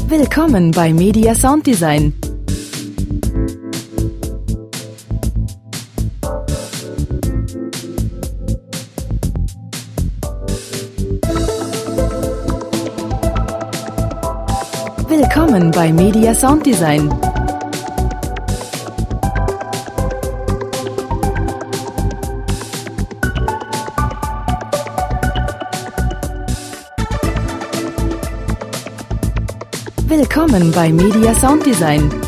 Willkommen bei Media Sounddesign. Willkommen bei Media Sounddesign. Willkommen bei Media Sounddesign.